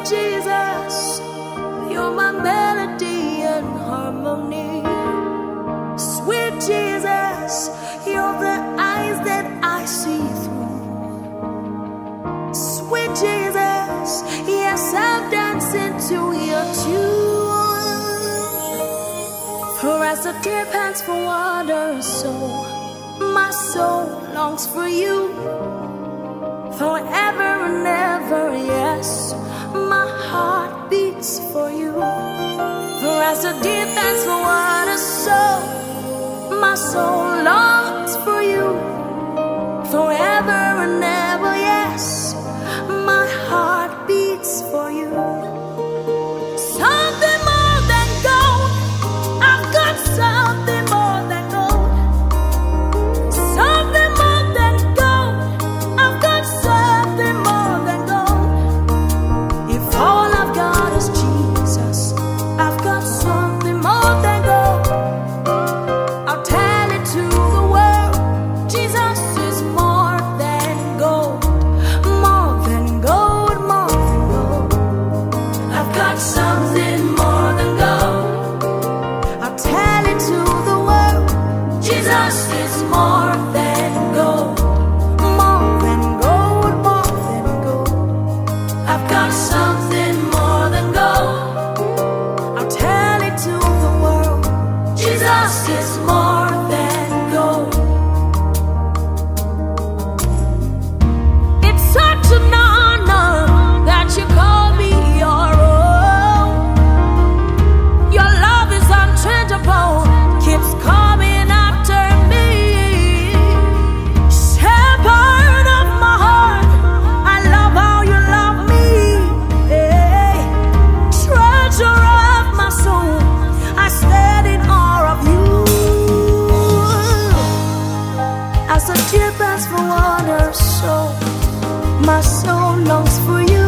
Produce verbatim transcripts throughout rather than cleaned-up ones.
Jesus, you're my melody and harmony. Sweet Jesus, you're the eyes that I see through. Sweet Jesus, yes, I'm dancing to your tune. For as the deer pants for water, so my soul longs for you. Forever and ever, yes, my heart beats for you. For as the deer pants for water, so my soul longs for you. Forever and ever, yes, my heart beats for you. Something more than gold, I've got something more than gold. Something more than gold, I've got something more than gold. If all I've got is Jesus, I've got something more than gold. I'll tell it to the world, Jesus is more than gold. More than gold, more than gold. I've got something more than gold. I'll tell it to the world, Jesus is more than gold. More than gold, more than gold. I've got something more than gold. I'll tell it to the world, Jesus is more than gold. It's such an honor that you call me your own. Your love is unchangeable, keeps coming after me. Shepherd of my heart, I love how you love me. Hey. Treasure of my soul, I stand in awe of you. As the deer pants for water, so my soul longs for you.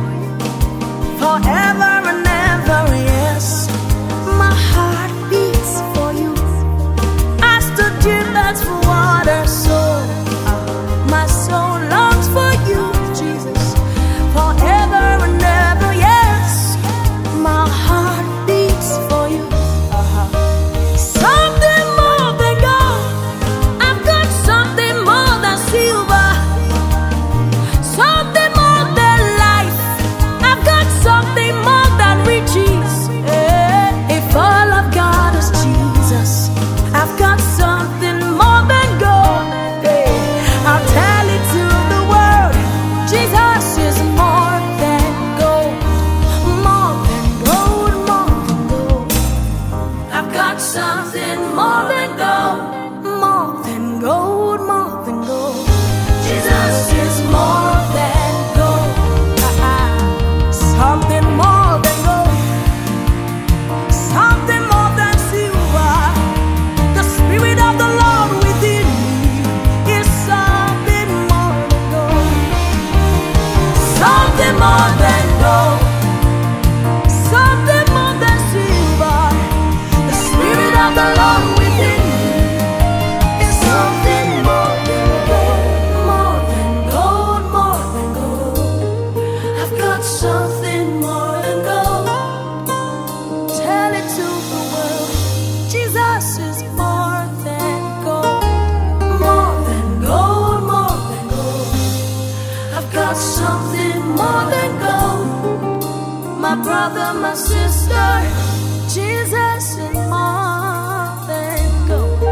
Forever and ever, yes, my heart beats for you. As the deer pants for water, so my soul longs for you, Jesus. Forever and ever, yes, my heart beats for you. Something more than gold, I've got something more than silver. Something more than life, I've got something more than riches. Eh, If all I've got is Jesus, I've got something more than gold. Eh, I'll tell it to the world, Jesus is more than gold. More than gold, more than gold. I've got something more than gold. More than gold, more than gold. Jesus is more than gold. Something more than gold. Something more than silver. The Spirit of the Lord within me is something more than gold. Something more than gold. Something more than silver. The Spirit of the Lord within me is something more than gold. More than gold, more than gold. I've got something more than gold. Tell it to the world, Jesus is more than gold. More than gold, more than gold. I've got something more than gold. My brother, my sister, Jesus is more than gold.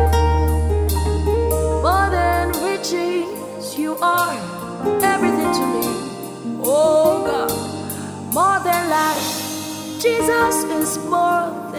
More than riches, you are everything to me. Oh God, more than life, Jesus is more